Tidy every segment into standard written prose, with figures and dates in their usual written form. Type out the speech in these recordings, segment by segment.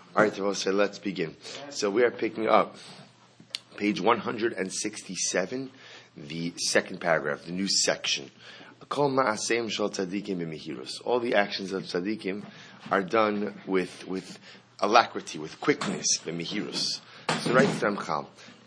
All right, so let's begin. So we are picking up page 167, the second paragraph, the new section. All the actions of tzaddikim are done with alacrity, with quickness, b'mehirus. So writes Ramchal,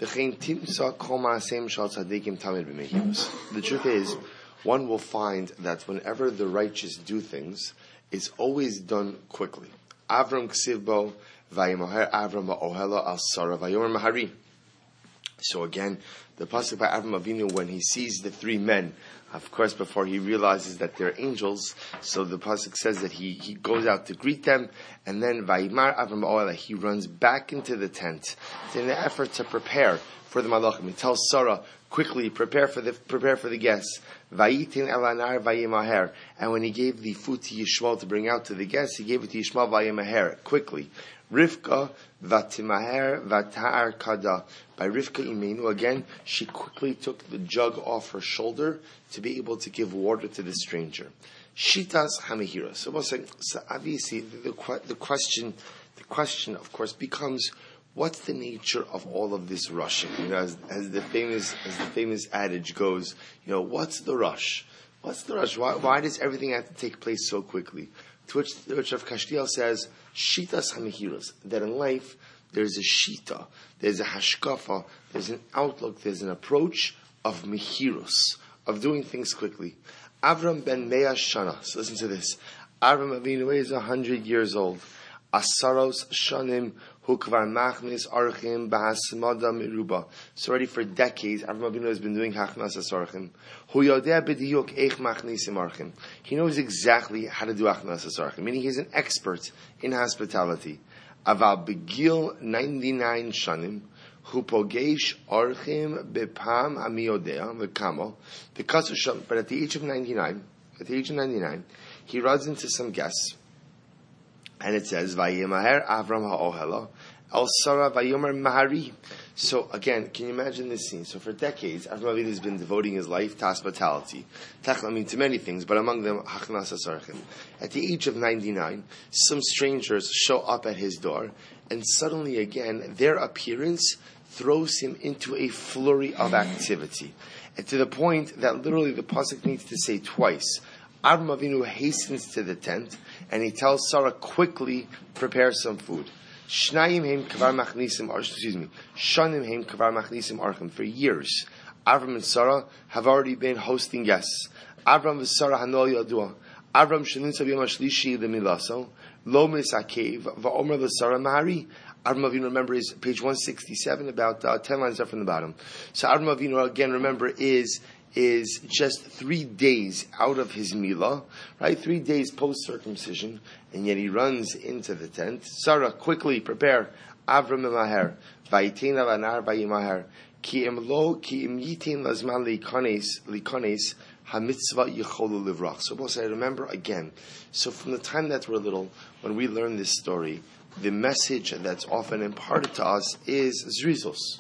the truth is, one will find that whenever the righteous do things, it's always done quickly. Avram ksivbo vayimoher Avram ba'ohela al Sarah vayomer mahari. So again, the pasuk by Avram Avinu, when he sees the three men, of course, before he realizes that they're angels, so the pasuk says that he goes out to greet them, and then vayimar Avram ba'ohela, he runs back into the tent in the effort to prepare for the malachim. He tells Sarah, quickly prepare for the guests. Vayitin elanar vayimaher. And when he gave the food to Yishmael to bring out to the guests, he gave it to Yishmael vayimaher, quickly. Rivka vatimaher vatar kada. By Rivka Imenu, again, she quickly took the jug off her shoulder to be able to give water to the stranger. Shitas hamihira. So obviously the question, of course, becomes, what's the nature of all of this rushing? As the famous adage goes, what's the rush? What's the rush? Why does everything have to take place so quickly? To which Rav Kashtiel says, shitas hamihiros, that in life there's a shita, there's a hashkafa, there's an outlook, there's an approach of mihiros, of doing things quickly. Avram ben Mea Shana. So listen to this. Avram Avinu is 100 years old. Asaros shanim hukvar machnis archim bahasmada miruba. So already for decades, Avram Avinu has been doing hachnas asarchim. Hu yodea b'diyuk eich machnisim archim. He knows exactly how to do hachnas asarchim, meaning he's an expert in hospitality. Aval begil 99 shanim hu pogesh archim bepam amiyodea v'kamo. But at the age of 99, he runs into some guests. And it says, Vayimaher Avram ha'ohela, El Sarah Vayomer Mahari. So again, can you imagine this scene? So for decades, Avram Avinu has been devoting his life to hospitality. To many things, but among them, Hachnas HaSarchim. At the age of 99, some strangers show up at his door, and suddenly again, their appearance throws him into a flurry of activity. And to the point that literally the pasuk needs to say twice, Avram Avinu hastens to the tent, and he tells Sarah, quickly prepare some food. Shanim heim kavar machnisim archim. For years, Avram and Sarah have already been hosting guests. Avram and Sarah hanol yadua. Avram shenun sabiyam ashlishi lemilaso lo misakev va'omer l'Sarah mahari. Avram Avinu, remember, is page 167, about 10 lines up from the bottom. So Avram Avinu, again, remember, is just 3 days out of his milah, right? 3 days post-circumcision, and yet he runs into the tent. Sarah, quickly prepare. Avram emaher, vayitin alanar vayimaher, ki im yitin lazman likones hamitzvah yicholu livrach. So, boss, I remember again. So, from the time that we're little, when we learn this story, the message that's often imparted to us is zrizos.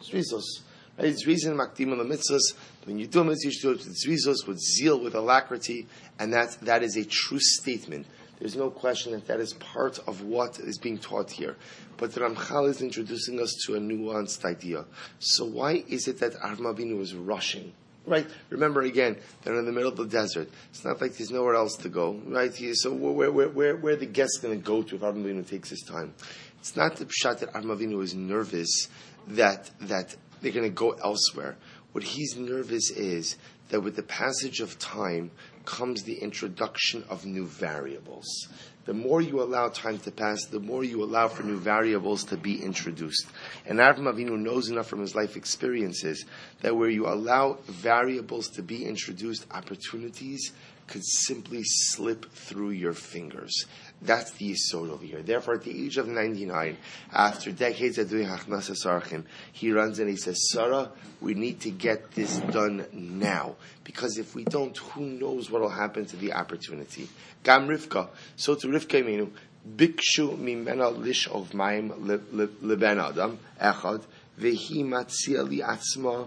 Right? It's reason makdim the mitzvahs. When you do a mitzvah, you should do it with zrizos, with zeal, with alacrity, and that is a true statement. There's no question that is part of what is being taught here. But the Ramchal is introducing us to a nuanced idea. So why is it that Avram Avinu is rushing? Right? Remember again, they're in the middle of the desert. It's not like there's nowhere else to go. Right? So where are the guests going to go to if Avram Avinu takes his time? It's not the pshat that Avram Avinu is nervous that they're going to go elsewhere. What he's nervous is that with the passage of time comes the introduction of new variables. The more you allow time to pass, the more you allow for new variables to be introduced. And Avram Avinu knows enough from his life experiences that where you allow variables to be introduced, opportunities could simply slip through your fingers. That's the yisod over here. Therefore, at the age of 99, after decades of doing hachnas asarchim, he runs and he says, Sarah, we need to get this done now. Because if we don't, who knows what will happen to the opportunity. Gam Rivka. So to Rivka Imenu, Bikshu mimena lish of maim leben adam, echad, vehi matzia li atzma,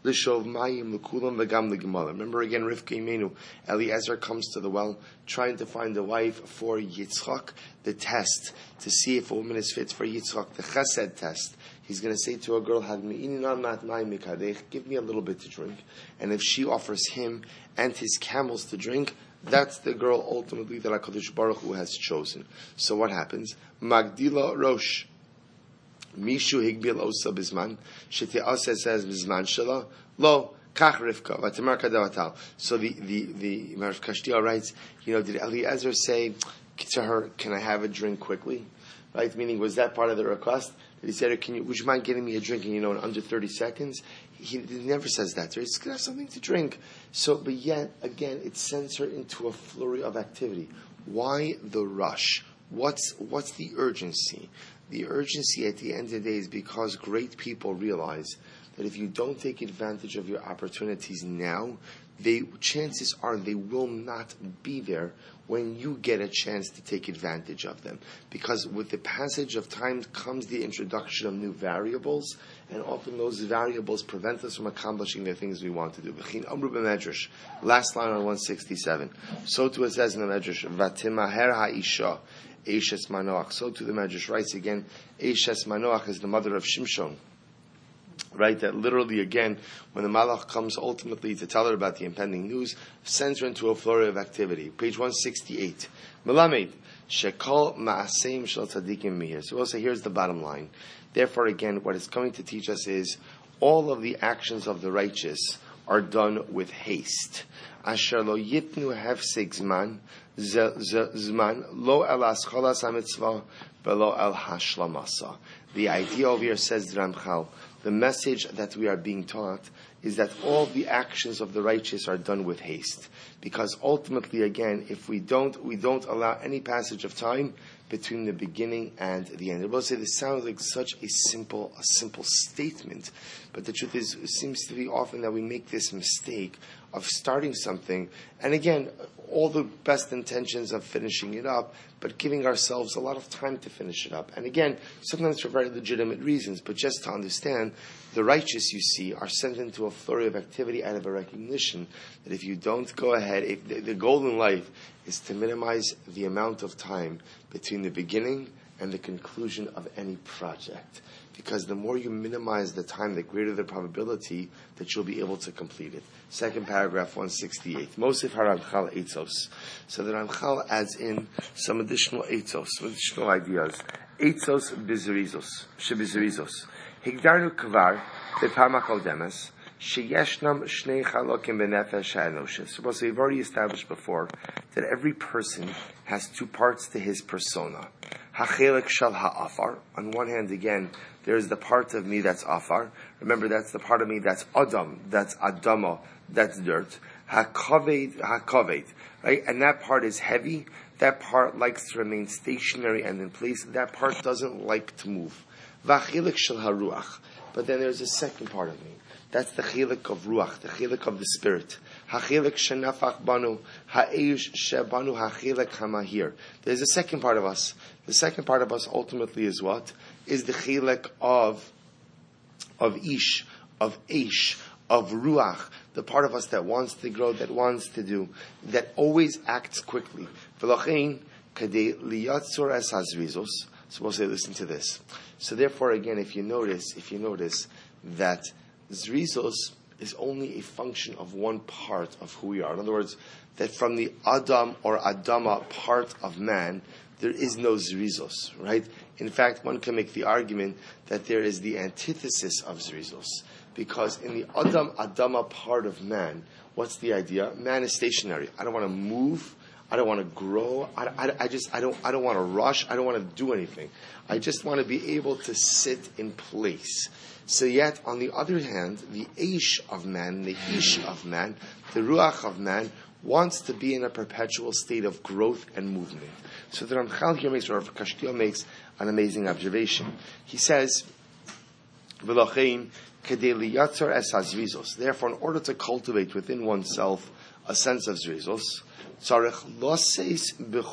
L'shov mayim l'kulam v'gam l'gemala. Remember again, Rivka Imenu, Eliezer comes to the well, trying to find a wife for Yitzchak, the test, to see if a woman is fit for Yitzchak, the chesed test. He's going to say to a girl, give me a little bit to drink. And if she offers him and his camels to drink, that's the girl ultimately that HaKadosh Baruch Hu has chosen. So what happens? Magdila Rosh. Mishu higbil osa bizman. Shete asa says bizman shala. Lo, kach Rivka. Vatimar kadavatal. So the Marav Kashtiel writes, did Eliezer say to her, can I have a drink quickly? Right? Meaning, was that part of the request? Did he say, would you mind getting me a drink in under 30 seconds? He never says that. So he's going to have something to drink. So, but yet, again, it sends her into a flurry of activity. Why the rush? What's the urgency? The urgency at the end of the day is because great people realize that if you don't take advantage of your opportunities now, chances are they will not be there when you get a chance to take advantage of them. Because with the passage of time comes the introduction of new variables, and often those variables prevent us from accomplishing the things we want to do. Last line on 167. So too it says in the Medrash, Vatimaher ha'isha, Eishes Manoach. So too the Medrash writes again, Eishes Manoach is the mother of Shimshon. Right, that literally again, when the Malach comes ultimately to tell her about the impending news, sends her into a flurry of activity. Page 168. Melamed, Shekol Ma'aseim Shel Tzadikim Mihir. So we'll say, here's the bottom line. Therefore, again, what it's coming to teach us is all of the actions of the righteous are done with haste. Asher lo yitnu hefsek zman lo el ascholas hamitzvah velo el hashlamasa. The idea over here, says Ramchal, the message that we are being taught is that all the actions of the righteous are done with haste. Because ultimately, again, if we don't allow any passage of time between the beginning and the end. I will say this sounds like such a simple statement, but the truth is, it seems to be often that we make this mistake of starting something, and again, all the best intentions of finishing it up, but giving ourselves a lot of time to finish it up. And again, sometimes for very legitimate reasons, but just to understand, the righteous, you see, are sent into a flurry of activity out of a recognition that if you don't go ahead, if the goal in life is to minimize the amount of time between the beginning and the conclusion of any project. Because the more you minimize the time, the greater the probability that you'll be able to complete it. Second paragraph, 168. Mosif HaRamchal Eitzos. So the Ramchal adds in some additional eitzos, some additional ideas. Eitzos bizarizos, shebizarizos. Higdarnu kvar bepamach demes sheyeshnam shnei chalokim benefesh ha'enoshes. So we've already established before that every person has two parts to his persona. Hachelek shel ha'afar. On one hand, again, there's the part of me that's afar. Remember, that's the part of me that's adam, that's adama, that's dirt. Hakaved, right? And that part is heavy. That part likes to remain stationary and in place. That part doesn't like to move. V'achilek shel haruach. But then there's a second part of me. That's the chilek of ruach, the chilek of the spirit. Hachilek shenafach banu, ha'eish shebanu hachilek hamahir. There's a second part of us. The second part of us ultimately is what? Is the chilek of ish, of eish, of ruach, the part of us that wants to grow, that wants to do, that always acts quickly. V'lochein kadei liyatzor es hazrizos. So we'll say, listen to this. So therefore, again, if you notice that Zrizos is only a function of one part of who we are. In other words, that from the Adam or Adama part of man, there is no Zrizos, right? In fact, one can make the argument that there is the antithesis of Zrizos. Because in the Adam Adama part of man, what's the idea? Man is stationary. I don't want to move. I don't want to grow. I don't want to rush. I don't want to do anything. I just want to be able to sit in place. So yet, on the other hand, the Eish of man, the Ish of man, the Ruach of man, wants to be in a perpetual state of growth and movement. So the Ramchal here makes, or Kashtiel makes, an amazing observation. He says, V'lochein kedei liyatzor es hazrizos. Therefore, in order to cultivate within oneself a sense of zrizos, tzarech loseis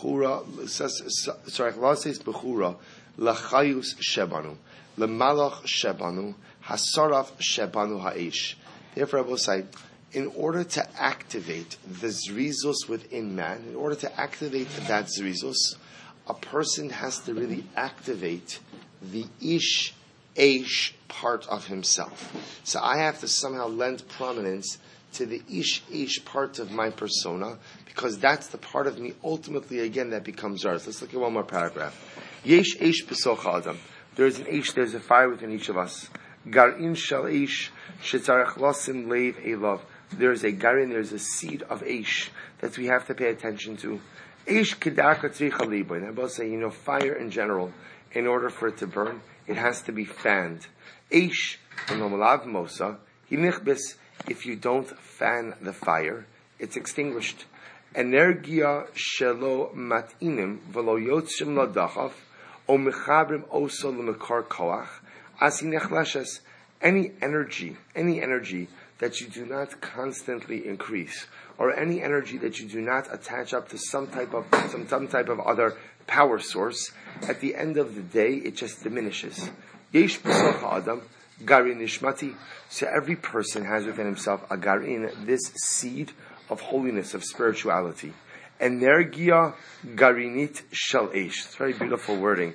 bechura lachayus shebanu, lemalach shebanu, hasaraf shebanu ha'ish. Therefore, I will say, in order to activate the zrizos within man, in order to activate that zrizos, a person has to really activate the ish, eish part of himself. So I have to somehow lend prominence to the ish, eish part of my persona, because that's the part of me ultimately, again, that becomes ours. Let's look at one more paragraph. Yesh eish b'soch adam. There's an eish, there's a fire within each of us. Gar'in shal eish, shetzarech losim leiv elav. There's a garin, there's a seed of eish that we have to pay attention to. Eish kedaka tzricha libo. And I both say, fire in general, in order for it to burn, it has to be fanned. Eish, nomalav mosa, hinichbis. If you don't fan the fire, it's extinguished. Energia shelo matinim v'lo yotzim ladachaf o mechabrim oso l'mekar koach asinechleshes. Any energy that you do not constantly increase, or any energy that you do not attach up to some type of other power source, at the end of the day, it just diminishes. Yesh b'soch ha'adam garin nishmati. So every person has within himself a garin, this seed of holiness, of spirituality. Energia garinit shel eish. It's very beautiful wording.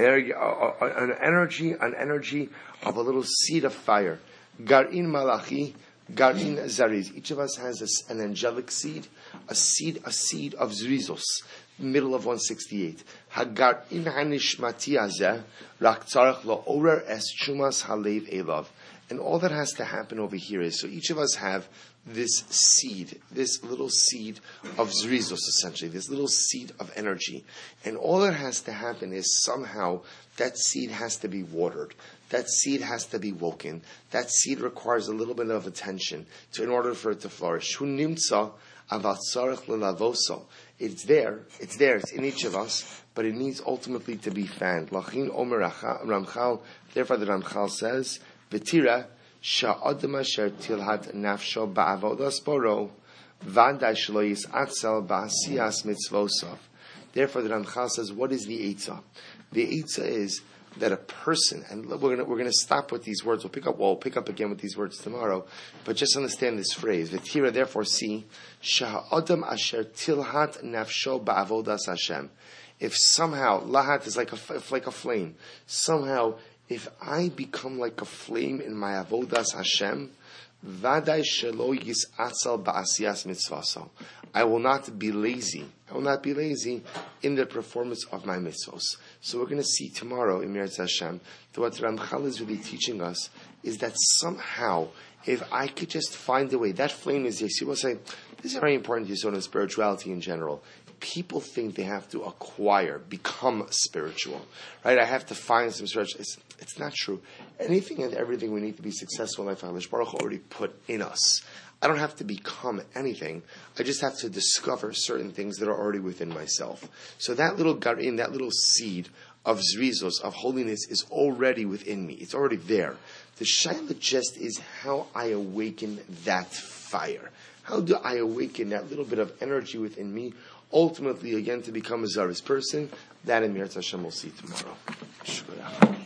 An energy of a little seed of fire. Garin malachi, garin zariz. Each of us has an angelic seed, a seed of zrizos. Middle of 168. Hagarin hanishmati azeh rak tzarech lo orer es chumas halev elav. And all that has to happen over here is, so each of us have this seed, this little seed of zrizos, essentially, this little seed of energy. And all that has to happen is somehow that seed has to be watered. That seed has to be woken. That seed requires a little bit of attention in order for it to flourish. Hu nimtza aval tzarech lelavoso. It's there, it's in each of us, but it needs ultimately to be fanned. Lachin omer Ramchal, therefore the Ramchal says, V'tira sha'adam asher tilhat nafsho ba'avodas boro v'adai shelo yis'atzel ba'asiyas mitzvosov. Therefore, the Ramchal says, what is the eitzah? The eitzah is that a person, and we're going to stop with these words. We'll pick up again with these words tomorrow. But just understand this phrase. V'tira, therefore, see sha'adam asher tilhat nafsho ba'avodas Hashem. If somehow lahat is like a flame, somehow, if I become like a flame in my avodas Hashem, vaday shelo yis'atzal ba'asiyas mitzvaso. I will not be lazy. In the performance of my mitzvos. So we're going to see tomorrow in Meretz Hashem that what Ramchal is really teaching us is that somehow, if I could just find a way, that flame is yes. You will say this is very important to in spirituality in general. People think they have to become spiritual, right? I have to find some spiritual. It's not true. Anything and everything we need to be successful in life, HaKadosh Baruch Hu already put in us. I don't have to become anything. I just have to discover certain things that are already within myself. So that little garin, that little seed of zrizos, of holiness, is already within me. It's already there. The shaila just is how I awaken that fire. How do I awaken that little bit of energy within me, ultimately, again, to become a Zaris person? That in Meretz Hashem we'll see tomorrow.